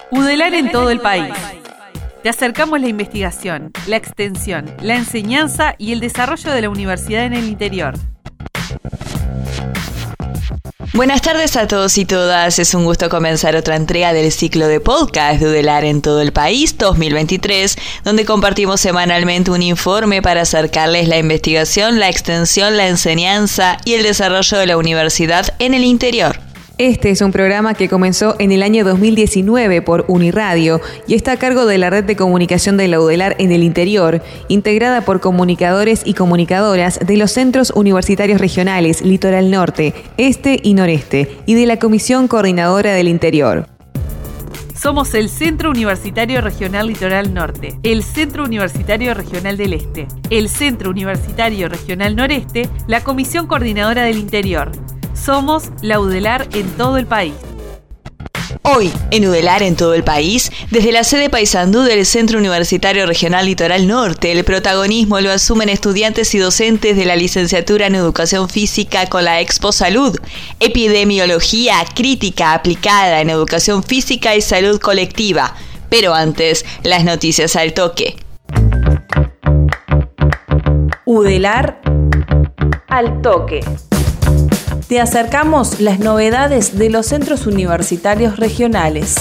UDELAR en todo el país. Te acercamos la investigación, la extensión, la enseñanza y el desarrollo de la universidad en el interior. Buenas tardes a todos y todas. Es un gusto comenzar otra entrega del ciclo de podcast de UDELAR en todo el país 2023, donde compartimos semanalmente un informe para acercarles la investigación, la extensión, la enseñanza y el desarrollo de la universidad en el interior. Este es un programa que comenzó en el año 2019 por Uniradio y está a cargo de la red de comunicación de la UDELAR en el interior, integrada por comunicadores y comunicadoras de los centros universitarios regionales Litoral Norte, Este y Noreste y de la Comisión Coordinadora del Interior. Somos el Centro Universitario Regional Litoral Norte, el Centro Universitario Regional del Este, el Centro Universitario Regional Noreste, la Comisión Coordinadora del Interior. Somos la UDELAR en todo el país. Hoy, en UDELAR en todo el país, desde la sede Paysandú del Centro Universitario Regional Litoral Norte, el protagonismo lo asumen estudiantes y docentes de la licenciatura en Educación Física con la Expo Salud, Epidemiología Crítica Aplicada en Educación Física y Salud Colectiva. Pero antes, las noticias al toque. UDELAR al toque. Te acercamos las novedades de los centros universitarios regionales.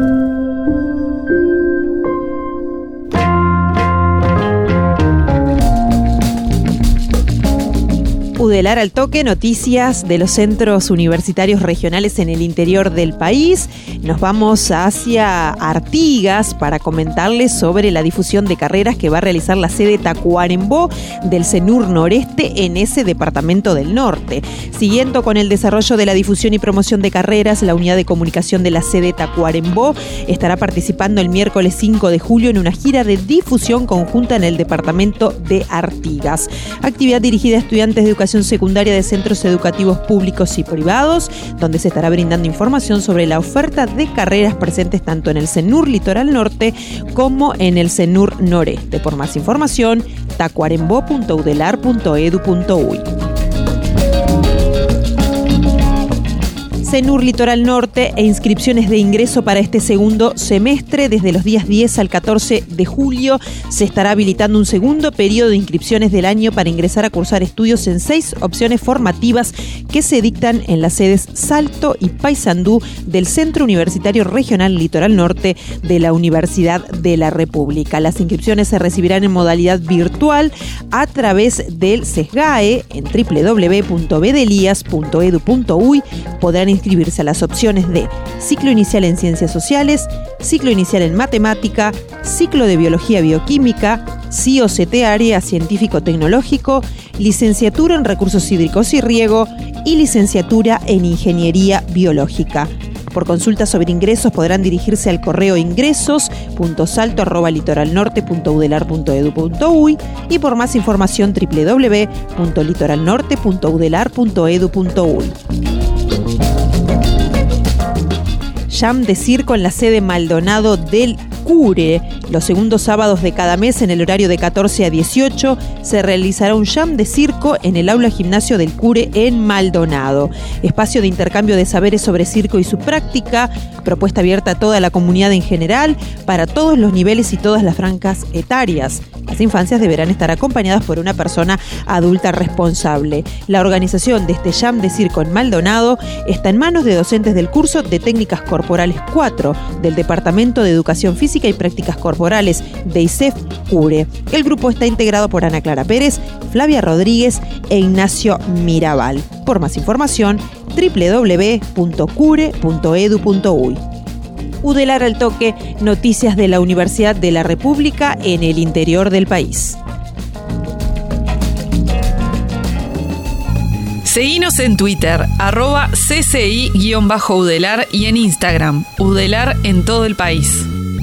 UDELAR al toque, noticias de los centros universitarios regionales en el interior del país. Nos vamos hacia Artigas para comentarles sobre la difusión de carreras que va a realizar la sede Tacuarembó del CENUR Noreste en ese departamento del norte. Siguiendo con el desarrollo de la difusión y promoción de carreras, la unidad de comunicación de la sede Tacuarembó estará participando el miércoles 5 de julio en una gira de difusión conjunta en el departamento de Artigas. Actividad dirigida a estudiantes de educación secundaria de centros educativos públicos y privados, donde se estará brindando información sobre la oferta de carreras presentes tanto en el CENUR Litoral Norte como en el CENUR Noreste. Por más información, tacuarembó.udelar.edu.uy. CENUR Litoral Norte e inscripciones de ingreso para este segundo semestre. Desde los días 10 al 14 de julio se estará habilitando un segundo periodo de inscripciones del año para ingresar a cursar estudios en 6 opciones formativas que se dictan en las sedes Salto y Paysandú del Centro Universitario Regional Litoral Norte de la Universidad de la República. Las inscripciones se recibirán en modalidad virtual a través del CESGAE en www.bdelías.edu.uy. Podrán inscribirse a las opciones de ciclo inicial en Ciencias Sociales, ciclo inicial en Matemática, ciclo de Biología Bioquímica, CIOCT Área Científico-Tecnológico, licenciatura en Recursos Hídricos y Riego y licenciatura en Ingeniería Biológica. Por consultas sobre ingresos podrán dirigirse al correo ingresos.salto@litoralnorte.udelar.edu.uy y por más información www.litoralnorte.udelar.edu.uy. Jam de circo en la sede Maldonado del CURE. Los segundos sábados de cada mes, en el horario de 14 a 18, se realizará un jam de circo en el aula gimnasio del CURE en Maldonado. Espacio de intercambio de saberes sobre circo y su práctica, propuesta abierta a toda la comunidad en general, para todos los niveles y todas las franjas etarias. Las infancias deberán estar acompañadas por una persona adulta responsable. La organización de este jam de circo en Maldonado está en manos de docentes del curso de Técnicas Corporales 4 del Departamento de Educación Física y Prácticas Corporales de ISEF CURE. El grupo está integrado por Ana Clara Pérez, Flavia Rodríguez e Ignacio Mirabal. Por más información, www.cure.edu.uy. UDELAR al toque, noticias de la Universidad de la República en el interior del país. Seguinos en Twitter, @cci_UDELAR y en Instagram, UDELAR en todo el país.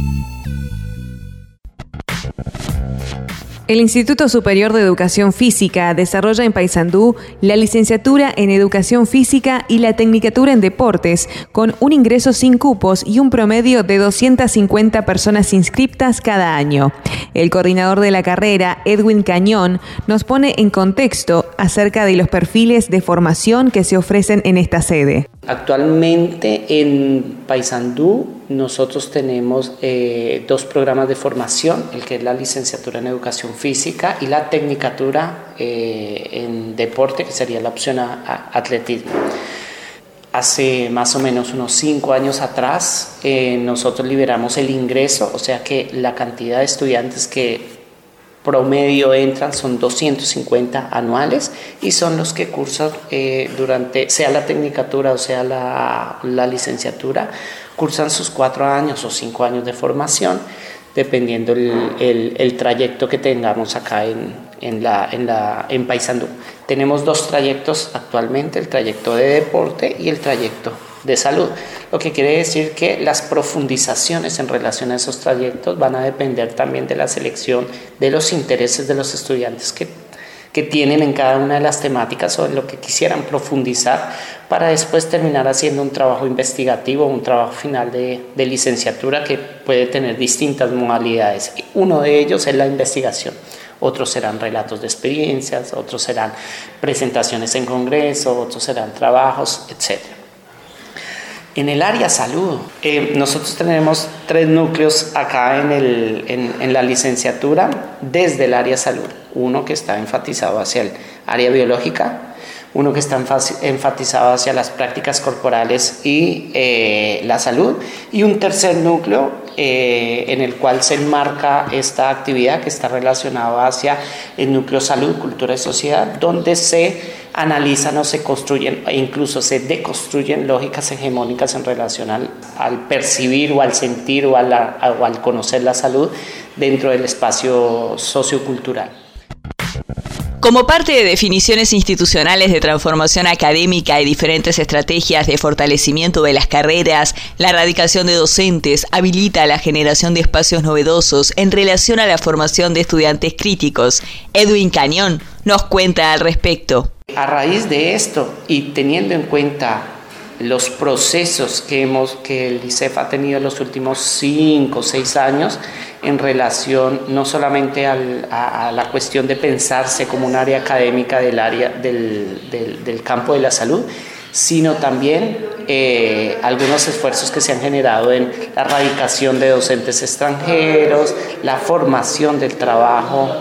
El Instituto Superior de Educación Física desarrolla en Paysandú la licenciatura en Educación Física y la tecnicatura en Deportes, con un ingreso sin cupos y un promedio de 250 personas inscriptas cada año. El coordinador de la carrera, Edwin Cañón, nos pone en contexto acerca de los perfiles de formación que se ofrecen en esta sede. Actualmente en Paysandú nosotros tenemos 2 programas de formación, el que es la licenciatura en educación física y la tecnicatura en deporte, que sería la opción a atletismo. Hace más o menos unos 5 años atrás nosotros liberamos el ingreso, o sea que la cantidad de estudiantes que promedio entran son 250 anuales y son los que cursan durante, sea la tecnicatura o sea la licenciatura, cursan sus 4 años o 5 años de formación, dependiendo el trayecto que tengamos acá en Paysandú. Tenemos 2 trayectos actualmente, el trayecto de deporte y el trayecto de salud, lo que quiere decir que las profundizaciones en relación a esos trayectos van a depender también de la selección de los intereses de los estudiantes que tienen en cada una de las temáticas o en lo que quisieran profundizar para después terminar haciendo un trabajo investigativo, un trabajo final de licenciatura que puede tener distintas modalidades. Uno de ellos es la investigación. Otros serán relatos de experiencias, otros serán presentaciones en congreso, otros serán trabajos, etc. En el área salud, nosotros tenemos 3 núcleos acá en la licenciatura desde el área salud. Uno que está enfatizado hacia el área biológica, uno que está enfatizado hacia las prácticas corporales y la salud, y un tercer núcleo en el cual se enmarca esta actividad que está relacionada hacia el núcleo salud, cultura y sociedad, donde se analizan o se construyen e incluso se deconstruyen lógicas hegemónicas en relación al percibir o al sentir o al conocer la salud dentro del espacio sociocultural. Como parte de definiciones institucionales de transformación académica y diferentes estrategias de fortalecimiento de las carreras, la erradicación de docentes habilita la generación de espacios novedosos en relación a la formación de estudiantes críticos. Edwin Cañón nos cuenta al respecto. A raíz de esto y teniendo en cuenta los procesos que el ICEF ha tenido en los últimos 5 o 6 años en relación no solamente a la cuestión de pensarse como un área académica del área del campo de la salud, sino también algunos esfuerzos que se han generado en la erradicación de docentes extranjeros, la formación del trabajo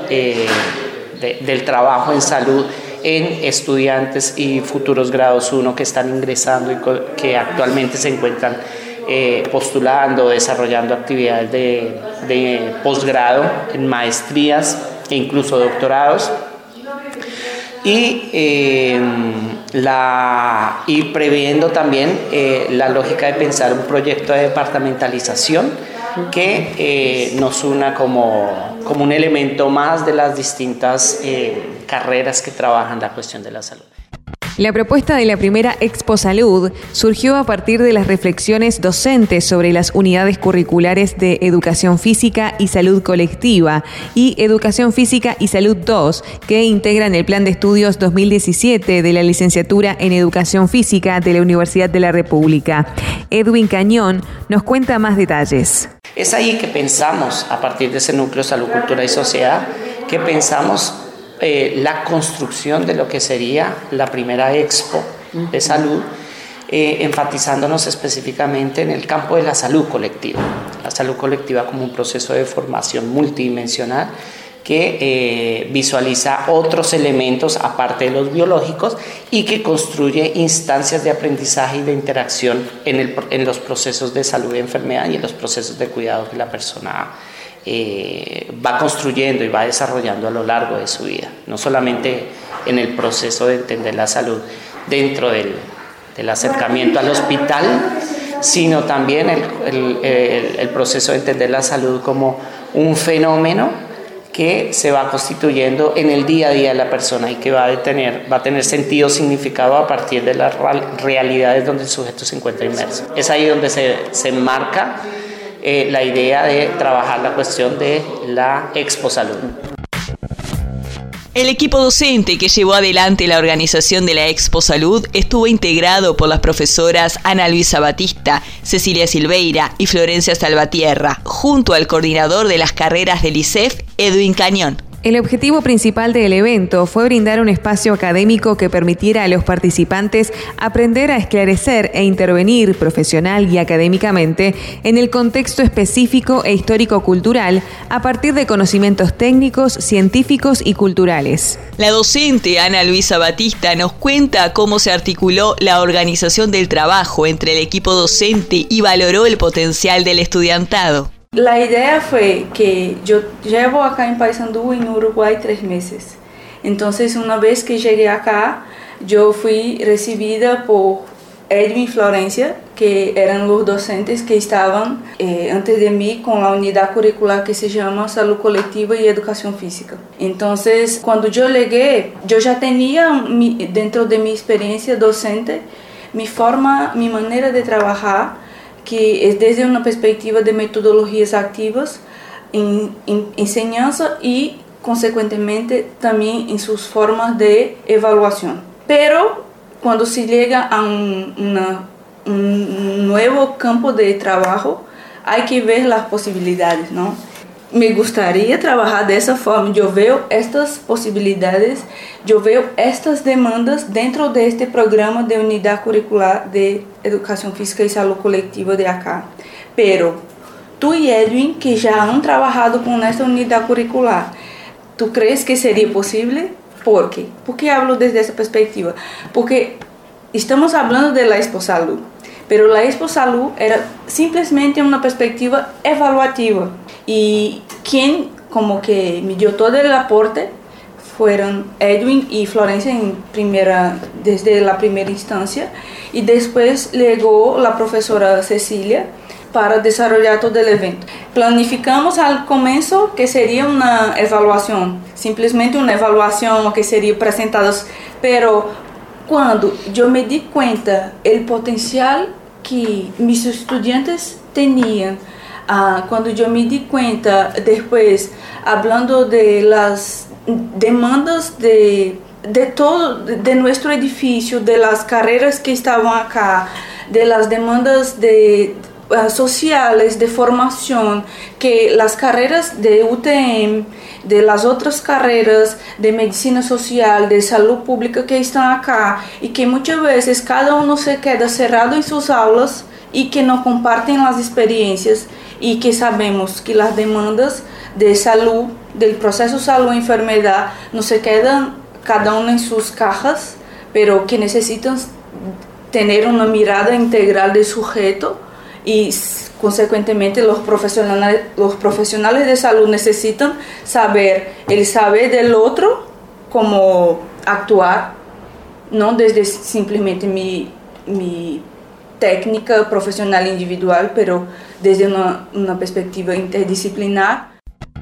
en salud en estudiantes y futuros grados 1 que están ingresando y que actualmente se encuentran postulando, desarrollando actividades de posgrado en maestrías e incluso doctorados, y previendo también la lógica de pensar un proyecto de departamentalización que nos una como un elemento más de las distintas carreras que trabajan la cuestión de la salud. La propuesta de la primera Expo Salud surgió a partir de las reflexiones docentes sobre las unidades curriculares de Educación Física y Salud Colectiva y Educación Física y Salud 2, que integran el Plan de Estudios 2017 de la Licenciatura en Educación Física de la Universidad de la República. Edwin Cañón nos cuenta más detalles. Es ahí que pensamos, a partir de ese núcleo Salud, Cultura y Sociedad, que pensamos la construcción de lo que sería la primera Expo de Salud, enfatizándonos específicamente en el campo de la salud colectiva. La salud colectiva como un proceso de formación multidimensional que visualiza otros elementos aparte de los biológicos y que construye instancias de aprendizaje y de interacción en los procesos de salud y enfermedad y en los procesos de cuidado que la persona va construyendo y va desarrollando a lo largo de su vida, no solamente en el proceso de entender la salud dentro del acercamiento al hospital, sino también el proceso de entender la salud como un fenómeno que se va constituyendo en el día a día de la persona y que va a tener sentido, significado a partir de las realidades donde el sujeto se encuentra inmerso. Es ahí donde se enmarca la idea de trabajar la cuestión de la Expo Salud. El equipo docente que llevó adelante la organización de la Expo Salud estuvo integrado por las profesoras Ana Luisa Batista, Cecilia Silveira y Florencia Salvatierra, junto al coordinador de las carreras del ICEF, Edwin Cañón. El objetivo principal del evento fue brindar un espacio académico que permitiera a los participantes aprender a esclarecer e intervenir profesional y académicamente en el contexto específico e histórico-cultural a partir de conocimientos técnicos, científicos y culturales. La docente Ana Luisa Batista nos cuenta cómo se articuló la organización del trabajo entre el equipo docente y valoró el potencial del estudiantado. La idea fue que yo llevo acá en Paysandú, en Uruguay, 3 meses. Entonces, una vez que llegué acá, yo fui recibida por Edwin y Florencia, que eran los docentes que estaban antes de mí con la unidad curricular que se llama Salud Colectiva y Educación Física. Entonces, cuando yo llegué, yo ya tenía dentro de mi experiencia docente, mi manera de trabajar, que es desde una perspectiva de metodologías activas en enseñanza y, consecuentemente, también en sus formas de evaluación. Pero cuando se llega a un nuevo campo de trabajo, hay que ver las posibilidades, ¿no? Me gustaría trabajar de esa forma. Yo veo estas posibilidades, yo veo estas demandas dentro de este programa de unidad curricular de Educación Física y Salud Colectiva de acá. Pero tú y Edwin, que ya han trabajado con esta unidad curricular, ¿tú crees que sería posible? ¿Por qué? ¿Por qué hablo desde esa perspectiva? Porque estamos hablando de la Expo Salud, pero la Expo Salud era simplemente una perspectiva evaluativa. Y quien como que me dio todo el aporte fueron Edwin y Florencia desde la primera instancia, y después llegó la profesora Cecilia para desarrollar todo el evento. Planificamos al comienzo que sería una evaluación, simplemente una evaluación que sería presentados, pero cuando yo me di cuenta el potencial que mis estudiantes tenían, cuando yo me di cuenta después, hablando de las demandas de todo, de nuestro edificio, de las carreras que estaban acá, de las demandas sociales, de formación, que las carreras de UTM, de las otras carreras de medicina social, de salud pública que están acá, y que muchas veces cada uno se queda cerrado en sus aulas y que no comparten las experiencias, y que sabemos que las demandas de salud, del proceso salud-enfermedad, no se quedan cada uno en sus cajas, pero que necesitan tener una mirada integral del sujeto, y consecuentemente los profesionales de salud necesitan saber el saber del otro, cómo actuar, no desde simplemente mi técnica profesional individual, pero desde una perspectiva interdisciplinar.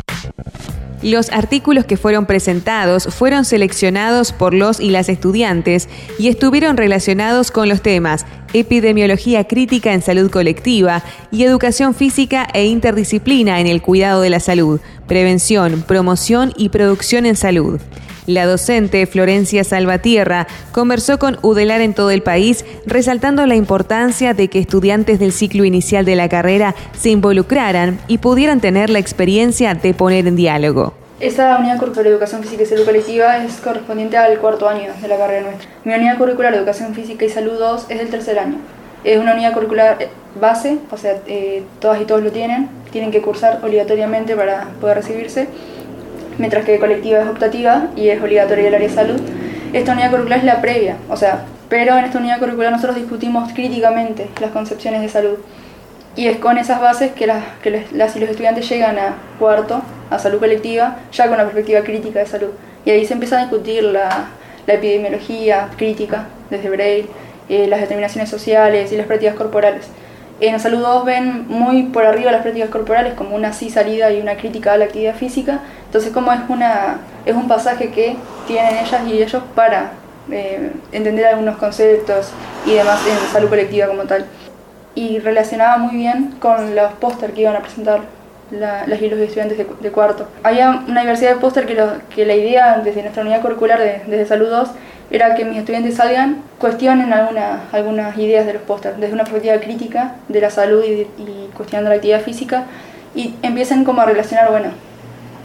Los artículos que fueron presentados fueron seleccionados por los y las estudiantes y estuvieron relacionados con los temas epidemiología crítica en salud colectiva y educación física e interdisciplina en el cuidado de la salud, prevención, promoción y producción en salud. La docente Florencia Salvatierra conversó con UDELAR en todo el país, resaltando la importancia de que estudiantes del ciclo inicial de la carrera se involucraran y pudieran tener la experiencia de poner en diálogo. Esta unidad curricular de Educación Física y Salud Colectiva es correspondiente al 4º año de la carrera nuestra. Mi unidad curricular de Educación Física y Salud 2 es del 3er año. Es una unidad curricular base, o sea, todas y todos lo tienen que cursar obligatoriamente para poder recibirse, mientras que colectiva es optativa y es obligatoria el área de salud. Esta unidad curricular es la previa, pero en esta unidad curricular nosotros discutimos críticamente las concepciones de salud. Y es con esas bases que las y los estudiantes llegan a 4º, a salud colectiva, ya con una perspectiva crítica de salud. Y ahí se empieza a discutir la epidemiología crítica, desde Braille, las determinaciones sociales y las prácticas corporales. En salud 2 ven muy por arriba las prácticas corporales como una salida y una crítica a la actividad física. Entonces, como es un pasaje que tienen ellas y ellos para entender algunos conceptos y demás en salud colectiva como tal. Y relacionaba muy bien con los póster que iban a presentar las y los estudiantes de 4º. Había una diversidad de póster que la idea desde nuestra unidad curricular desde Salud 2 era que mis estudiantes salgan, cuestionen algunas ideas de los pósters desde una perspectiva crítica de la salud y cuestionando la actividad física, y empiecen como a relacionar,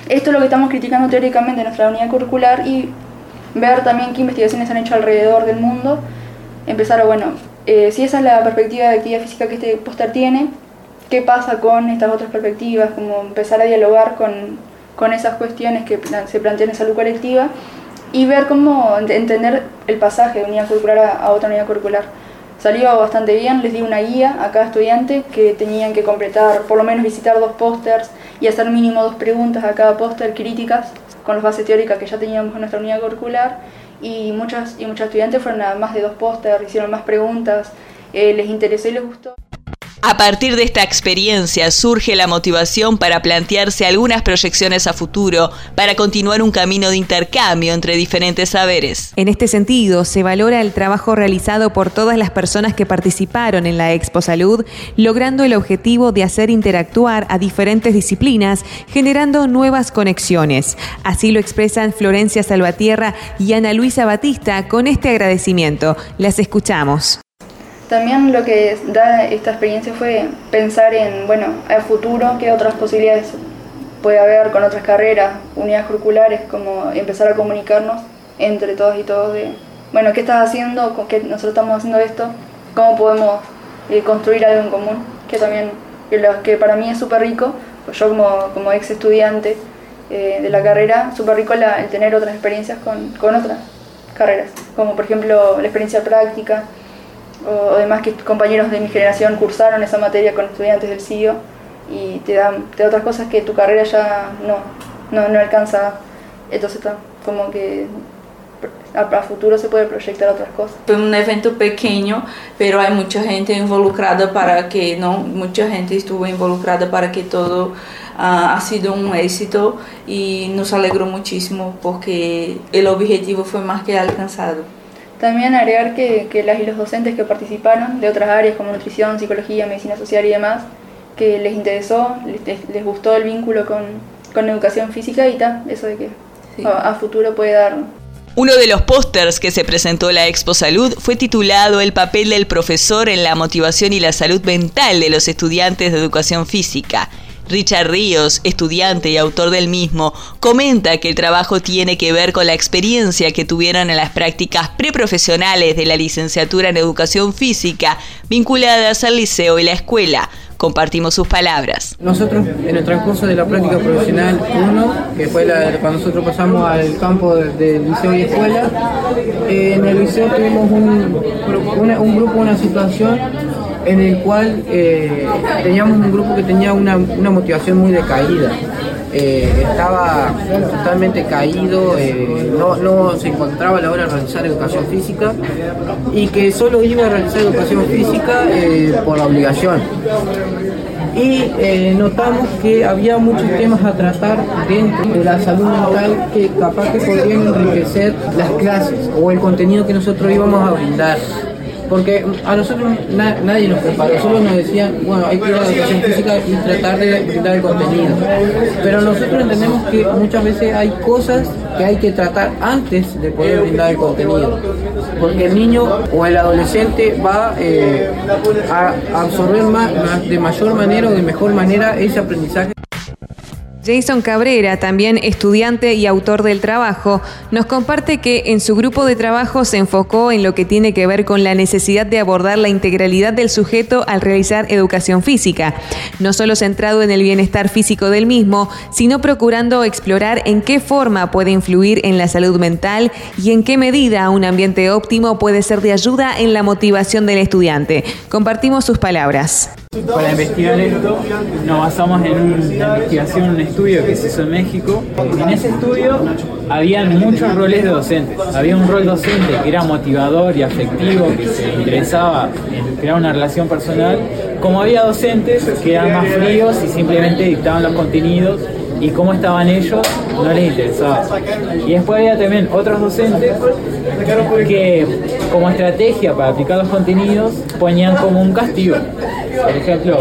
Esto es lo que estamos criticando teóricamente en nuestra unidad curricular y ver también qué investigaciones han hecho alrededor del mundo. Empezar si esa es la perspectiva de actividad física que este póster tiene, ¿qué pasa con estas otras perspectivas? Como empezar a dialogar con esas cuestiones que se plantean en salud colectiva y ver cómo entender el pasaje de unidad curricular a otra unidad curricular. Salió bastante bien, les di una guía a cada estudiante que tenían que completar, por lo menos visitar 2 pósters y hacer mínimo 2 preguntas a cada póster críticas con las bases teóricas que ya teníamos en nuestra unidad curricular y muchos estudiantes fueron a más de 2 pósters, hicieron más preguntas, les interesó y les gustó. A partir de esta experiencia surge la motivación para plantearse algunas proyecciones a futuro para continuar un camino de intercambio entre diferentes saberes. En este sentido, se valora el trabajo realizado por todas las personas que participaron en la Expo Salud, logrando el objetivo de hacer interactuar a diferentes disciplinas, generando nuevas conexiones. Así lo expresan Florencia Salvatierra y Ana Luisa Batista con este agradecimiento. Las escuchamos. También lo que da esta experiencia fue pensar en, a futuro, qué otras posibilidades puede haber con otras carreras, unidades curriculares, como empezar a comunicarnos entre todas y todos de, ¿qué estás haciendo? ¿Con qué nosotros estamos haciendo esto? ¿Cómo podemos construir algo en común? Que también, que para mí es súper rico, pues yo como ex estudiante de la carrera, súper rico el tener otras experiencias con otras carreras, como por ejemplo la experiencia práctica, o además que compañeros de mi generación cursaron esa materia con estudiantes del CIO y te da otras cosas que tu carrera ya no alcanza, entonces como que a futuro se puede proyectar otras cosas. Fue un evento pequeño, pero hay mucha gente involucrada mucha gente estuvo involucrada para que todo ha sido un éxito y nos alegró muchísimo porque el objetivo fue más que alcanzado. También agregar que las y los docentes que participaron de otras áreas como nutrición, psicología, medicina social y demás, que les interesó, les gustó el vínculo con educación física y eso de que sí, a futuro puede dar. Uno de los pósters que se presentó en la Expo Salud fue titulado El papel del profesor en la motivación y la salud mental de los estudiantes de educación física. Richard Ríos, estudiante y autor del mismo, comenta que el trabajo tiene que ver con la experiencia que tuvieron en las prácticas preprofesionales de la licenciatura en educación física vinculadas al liceo y la escuela. Compartimos sus palabras. Nosotros, en el transcurso de la práctica profesional 1, que fue cuando nosotros pasamos al campo del liceo y escuela, en el liceo tuvimos un grupo, una situación en el cual teníamos un grupo que tenía una motivación muy decaída. Estaba totalmente caído, no se encontraba a la hora de realizar educación física y que solo iba a realizar educación física por la obligación. Y notamos que había muchos temas a tratar dentro de la salud mental que capaz que podrían enriquecer las clases o el contenido que nosotros íbamos a brindar. Porque a nosotros nadie nos preparó, solo nos decían, hay que ir a la educación física y tratar de brindar el contenido. Pero nosotros entendemos que muchas veces hay cosas que hay que tratar antes de poder brindar el contenido. Porque el niño o el adolescente va a absorber de mayor manera o de mejor manera ese aprendizaje. Jason Cabrera, también estudiante y autor del trabajo, nos comparte que en su grupo de trabajo se enfocó en lo que tiene que ver con la necesidad de abordar la integralidad del sujeto al realizar educación física, no solo centrado en el bienestar físico del mismo, sino procurando explorar en qué forma puede influir en la salud mental y en qué medida un ambiente óptimo puede ser de ayuda en la motivación del estudiante. Compartimos sus palabras. Para investigar esto nos basamos en una investigación, un estudio que se hizo en México. En ese estudio habían muchos roles de docentes. Había un rol docente que era motivador y afectivo, que se interesaba en crear una relación personal, como había docentes que eran más fríos y simplemente dictaban los contenidos y cómo estaban ellos no les interesaba. Y después había también otros docentes que como estrategia para aplicar los contenidos ponían como un castigo. Por ejemplo,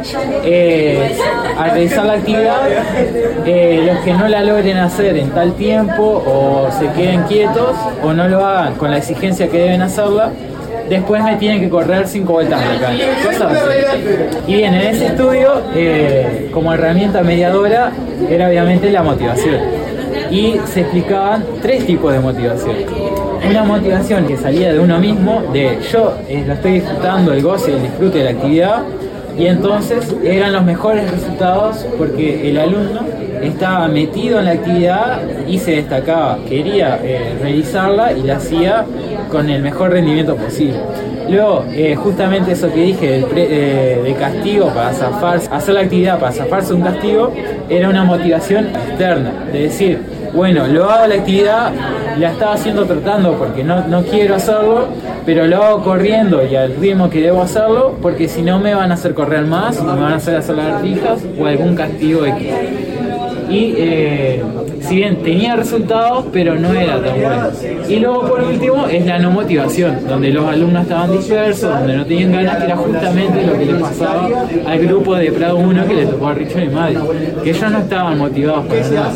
al realizar la actividad, los que no la logren hacer en tal tiempo o se queden quietos o no lo hagan con la exigencia que deben hacerla, después me tienen que correr 5 vueltas a la cancha, cosas así. Y bien, en ese estudio, como herramienta mediadora, era obviamente la motivación. Y se explicaban 3 tipos de motivación. Una motivación que salía de uno mismo, de yo lo estoy disfrutando, el goce, el disfrute de la actividad, y entonces eran los mejores resultados porque el alumno estaba metido en la actividad y se destacaba, quería realizarla y la hacía con el mejor rendimiento posible. Luego, justamente eso que dije de castigo para zafarse, hacer la actividad para zafarse un castigo, era una motivación externa, de decir, bueno, lo hago la actividad, la estaba haciendo tratando porque no quiero hacerlo, pero lo hago corriendo y al ritmo que debo hacerlo, porque si no me van a hacer correr más, me van a hacer lagartijas o algún castigo X. Y si bien tenía resultados, pero no era tan bueno. Y luego por último es la no motivación, donde los alumnos estaban dispersos, donde no tenían ganas, que era justamente lo que le pasaba al grupo de Prado 1 que le tocó a Richard y Maddy, que ellos no estaban motivados para nada.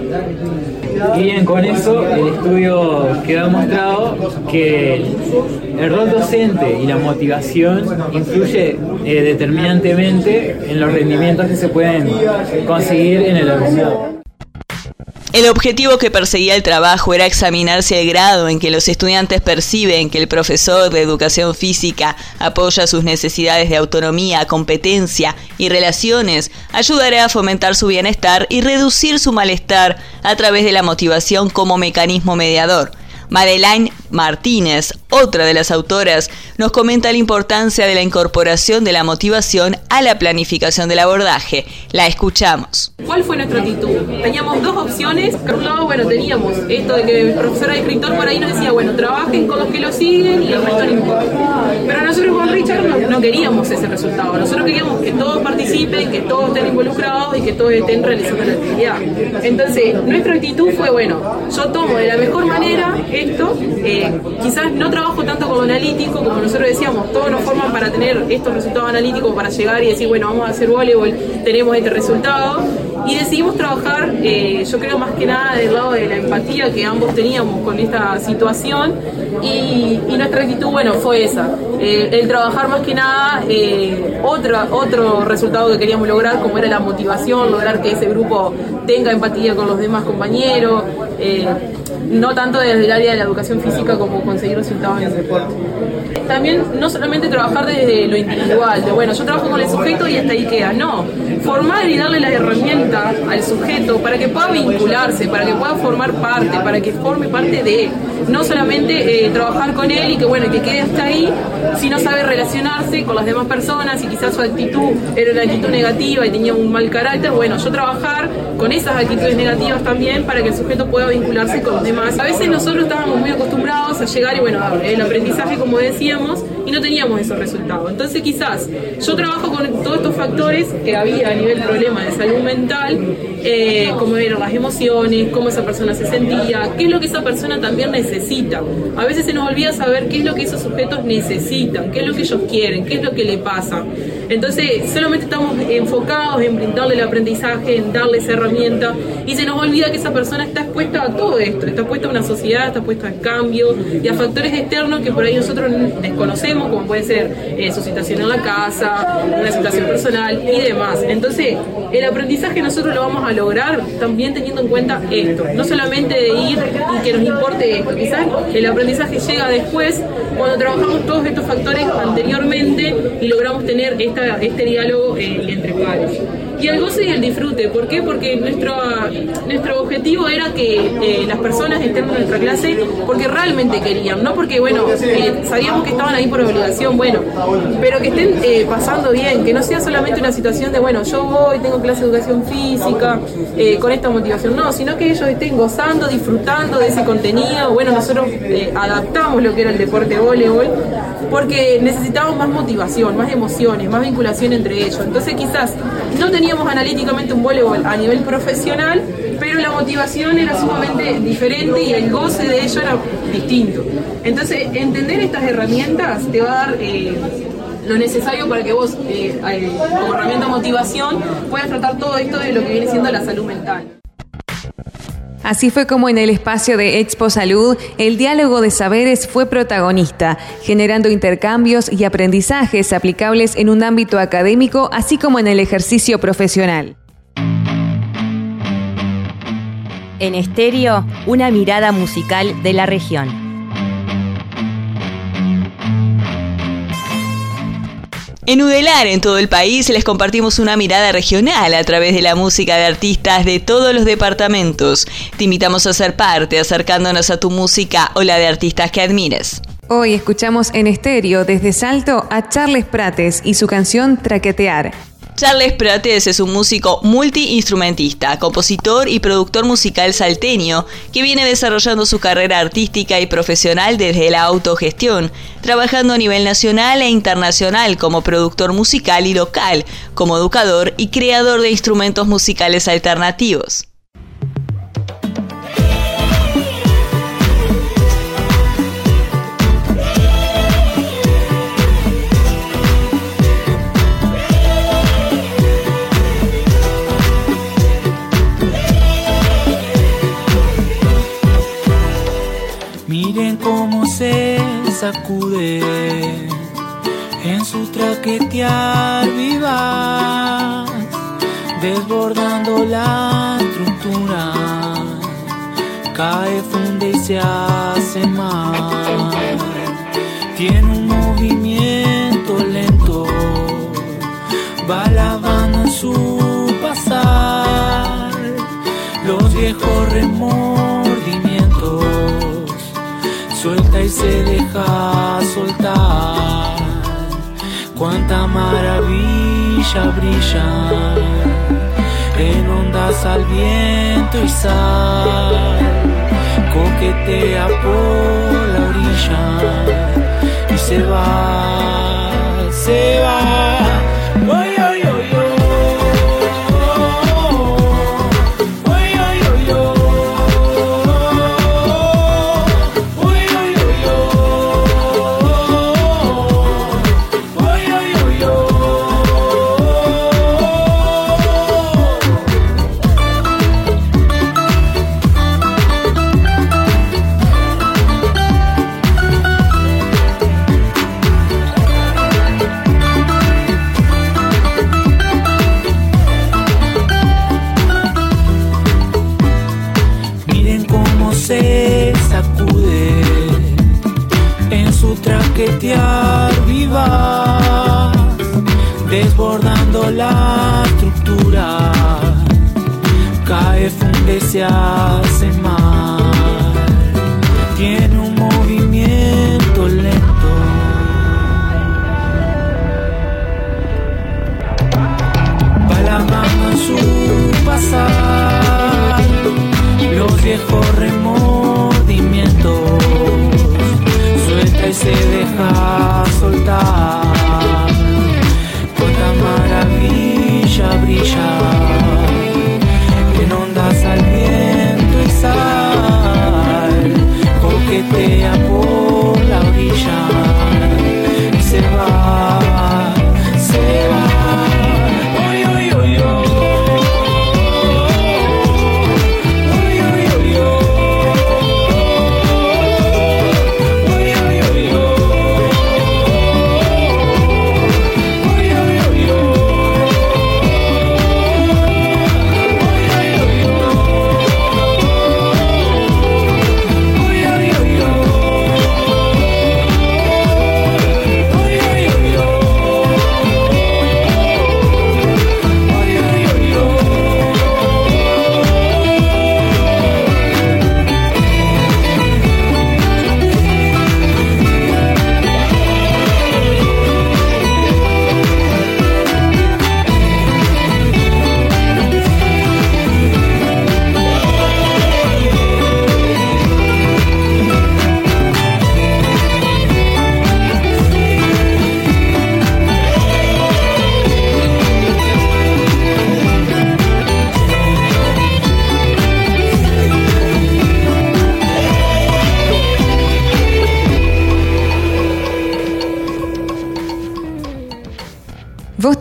Y bien, con eso el estudio quedó demostrado que el rol docente y la motivación influye determinantemente en los rendimientos que se pueden conseguir en el alumnado. El objetivo que perseguía el trabajo era examinar si el grado en que los estudiantes perciben que el profesor de educación física apoya sus necesidades de autonomía, competencia y relaciones ayudará a fomentar su bienestar y reducir su malestar a través de la motivación como mecanismo mediador. Madeleine Martínez, otra de las autoras, nos comenta la importancia de la incorporación de la motivación a la planificación del abordaje. La escuchamos. ¿Cuál fue nuestra actitud? Teníamos 2 opciones. Por un lado, teníamos esto de que el profesor escritor por ahí nos decía, trabajen con los que lo siguen y el resto no importa. Pero nosotros con Richard no queríamos ese resultado. Nosotros queríamos que todos participen, que todos estén involucrados y que todos estén realizando la actividad. Entonces, nuestra actitud fue, yo tomo de la mejor manera esto, quizás no trabajo tanto con lo analítico, como nosotros decíamos, todos nos forman para tener estos resultados analíticos, para llegar y decir, vamos a hacer voleibol, tenemos este resultado, y decidimos trabajar, yo creo más que nada del lado de la empatía que ambos teníamos con esta situación, y nuestra actitud, fue esa, el trabajar más que nada otro resultado que queríamos lograr, como era la motivación, lograr que ese grupo tenga empatía con los demás compañeros, no tanto desde el área de la educación física como conseguir resultados en el deporte. También no solamente trabajar desde lo individual, de yo trabajo con el sujeto y hasta ahí queda, no, formar y darle la herramienta al sujeto para que pueda vincularse, para que pueda formar parte, para que forme parte de él, no solamente trabajar con él y que quede hasta ahí, sino saber relacionarse con las demás personas y quizás su actitud era una actitud negativa y tenía un mal carácter, yo trabajar con esas actitudes negativas también para que el sujeto pueda vincularse con los demás. A veces nosotros estábamos muy acostumbrados a llegar y el aprendizaje, como decíamos, y no teníamos esos resultados. Entonces quizás yo trabajo con todos estos factores que había a nivel problema de salud mental, como eran las emociones, cómo esa persona se sentía, qué es lo que esa persona también necesita. A veces se nos olvida saber qué es lo que esos sujetos necesitan, qué es lo que ellos quieren, qué es lo que le pasa. Entonces solamente estamos enfocados en brindarle el aprendizaje, en darle esa herramienta, y se nos olvida que esa persona está expuesta a todo esto, está expuesta a una sociedad, está expuesta al cambio y a factores externos que por ahí nosotros desconocemos, como puede ser su situación en la casa, una situación personal y demás. Entonces el aprendizaje nosotros lo vamos a lograr también teniendo en cuenta esto, no solamente de ir y que nos importe esto, quizás el aprendizaje llega después cuando trabajamos todos estos factores anteriormente y logramos tener este diálogo entre pares. Y el goce y el disfrute, ¿por qué? Porque nuestro objetivo era que las personas estén en nuestra clase porque realmente querían, no porque, sabíamos que estaban ahí por obligación, pero que estén pasando bien, que no sea solamente una situación de, yo voy, tengo clase de educación física, con esta motivación, no, sino que ellos estén gozando, disfrutando de ese contenido. Nosotros adaptamos lo que era el deporte voleibol porque necesitábamos más motivación, más emociones, más vinculación entre ellos. Entonces quizás no teníamos analíticamente un voleibol a nivel profesional, pero la motivación era sumamente diferente y el goce de ello era distinto. Entonces, entender estas herramientas te va a dar lo necesario para que vos, como herramienta de motivación, puedas tratar todo esto de lo que viene siendo la salud mental. Así fue como en el espacio de Expo Salud, el diálogo de saberes fue protagonista, generando intercambios y aprendizajes aplicables en un ámbito académico, así como en el ejercicio profesional. En estéreo, una mirada musical de la región. En Udelar, en todo el país, les compartimos una mirada regional a través de la música de artistas de todos los departamentos. Te invitamos a ser parte, acercándonos a tu música o la de artistas que admires. Hoy escuchamos en estéreo desde Salto a Charles Prates y su canción Traquetear. Charles Prates es un músico multiinstrumentista, compositor y productor musical salteño que viene desarrollando su carrera artística y profesional desde la autogestión, trabajando a nivel nacional e internacional como productor musical y local, como educador y creador de instrumentos musicales alternativos. Miren cómo se sacude en su traquetear vivaz, desbordando la estructura, cae, funde y se hace más. Tiene un movimiento lento, va lavando en su pasar los viejos remordimientos. Suelta y se deja soltar, cuánta maravilla brilla en ondas al viento y sal, coquetea por la orilla y se va, se va. Oy, oy, oy, oy. Se sacude en su traquetear vivaz, desbordando la estructura, cae, funde, se hace mal. Tiene un movimiento lento, va la mano en su pasar, los viejos remordimientos, suelta y se deja soltar, cuánta maravilla brilla en ondas al viento y sal, coquetea por la orilla y se va, se va. Oy, oy, oy, oy.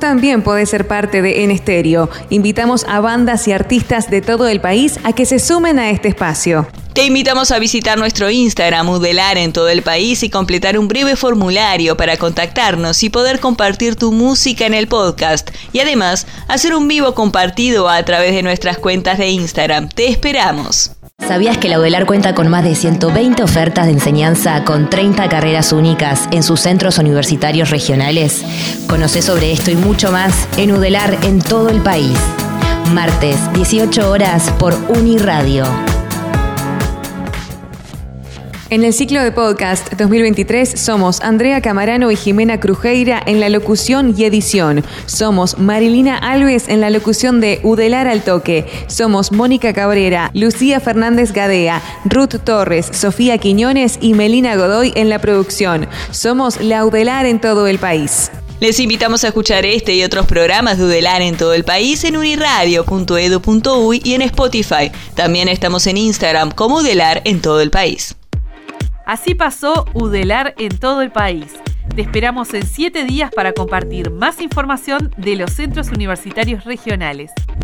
también podés ser parte de En Estéreo. Invitamos a bandas y artistas de todo el país a que se sumen a este espacio. Te invitamos a visitar nuestro Instagram, Udelar en todo el país, y completar un breve formulario para contactarnos y poder compartir tu música en el podcast. Y además, hacer un vivo compartido a través de nuestras cuentas de Instagram. Te esperamos. ¿Sabías que la Udelar cuenta con más de 120 ofertas de enseñanza con 30 carreras únicas en sus centros universitarios regionales? Conocé sobre esto y mucho más en Udelar en todo el país. Martes, 18 horas por Uniradio. En el ciclo de podcast 2023 somos Andrea Camarano y Jimena Crujeira en la locución y edición. Somos Marilina Alves en la locución de Udelar al Toque. Somos Mónica Cabrera, Lucía Fernández Gadea, Ruth Torres, Sofía Quiñones y Melina Godoy en la producción. Somos la Udelar en todo el país. Les invitamos a escuchar este y otros programas de Udelar en todo el país en uniradio.edu.uy y en Spotify. También estamos en Instagram como Udelar en todo el país. Así pasó Udelar en todo el país. Te esperamos en 7 días para compartir más información de los centros universitarios regionales.